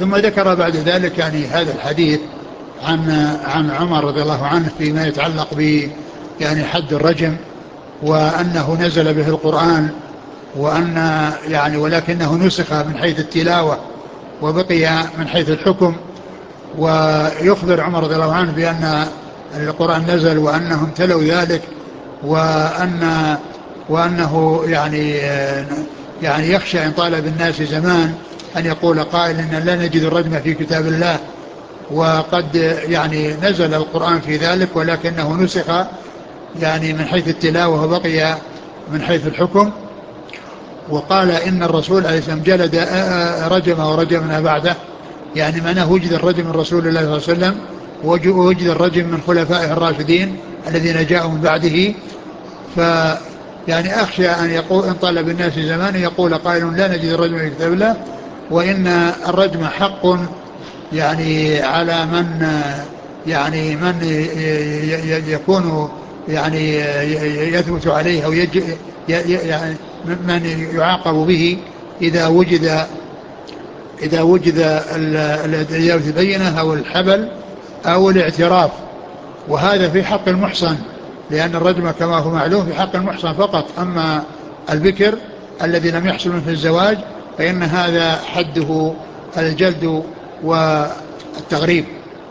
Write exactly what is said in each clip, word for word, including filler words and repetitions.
ثم ذكر بعد ذلك يعني هذا الحديث عن عن عمر رضي الله عنه فيما يتعلق ب يعني حد الرجم، وأنه نزل به القرآن، وأن يعني ولكنه نسخ من حيث التلاوة وبقي من حيث الحكم. ويخبر عمر رضي الله عنه بأن القرآن نزل وأنهم تلوا ذلك، وأن وأنه يعني يعني يخشى إن طال بالناس زمان أن يقول قائل إن لا نجد الرجم في كتاب الله، وقد يعني نزل القرآن في ذلك ولكنه نسخ يعني من حيث التلاوة وبقي من حيث الحكم. وقال إن الرسول عليه السلام جلد رجم ورجمنا بعده، يعني معناه وجد الرجم من رسول الله صلى الله عليه وسلم، ووجد الرجم من خلفائه الراشدين الذين جاءوا من بعده. ف يعني أخشى أن يقول إن طال بالناس زمان يقول قائل لا نجد الرجم في كتاب الله، وإن الرجم حق يعني على من يعني من يكون يعني يثبت عليه أو يج يعني من يعاقب به إذا وجد إذا وجد الإدعاء البينة أو الحبل أو الاعتراف. وهذا في حق المحصن، لأن الرجم كما هو معلوم في حق المحصن فقط، أما البكر الذي لم يحصل منه الزواج فإن هذا حده الجلد والتغريب.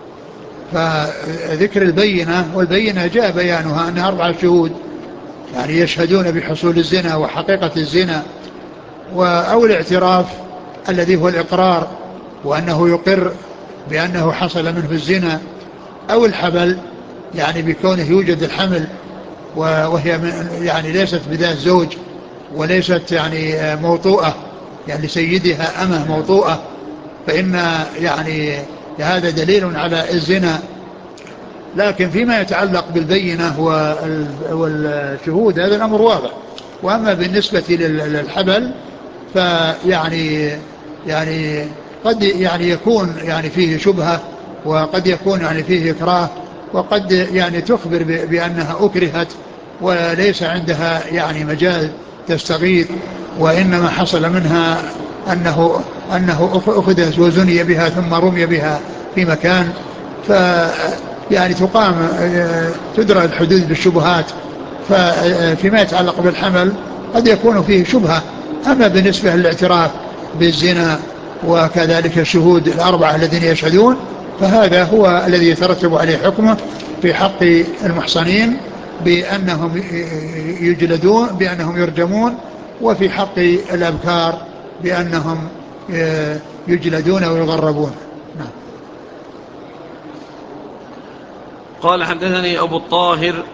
فذكر البينة، والبينة جاء بيانها أنها أربعة شهود يعني يشهدون بحصول الزنا وحقيقة الزنا، أو الاعتراف الذي هو الإقرار وأنه يقر بأنه حصل منه الزنا، أو الحبل يعني بكونه يوجد الحمل وهي يعني ليست بذات زوج وليست يعني موطوءة، يعني سيدها أمه موطوءة، فإن يعني هذا دليل على الزنا. لكن فيما يتعلق بالبينة والشهود هذا الأمر واضح. وأما بالنسبة للحبل فيعني يعني قد يعني يكون يعني فيه شبهة، وقد يكون يعني فيه إكراه، وقد يعني تخبر بأنها أكرهت وليس عندها يعني مجال تستغيث، وإنما حصل منها أنه أنه أخذت وزني بها ثم رمي بها في مكان. ف يعني تقام تدرى الحدود بالشبهات. فيما يتعلق بالحمل قد يكون فيه شبهة. أما بالنسبة للاعتراف بالزنا وكذلك الشهود الأربعة الذين يشهدون فهذا هو الذي يترتب عليه حكمه في حق المحصنين بأنهم يجلدون بأنهم يرجمون، وفي حق الأبكار بأنهم يجلدون ويغربون. نعم. قال حدثني أبو الطاهر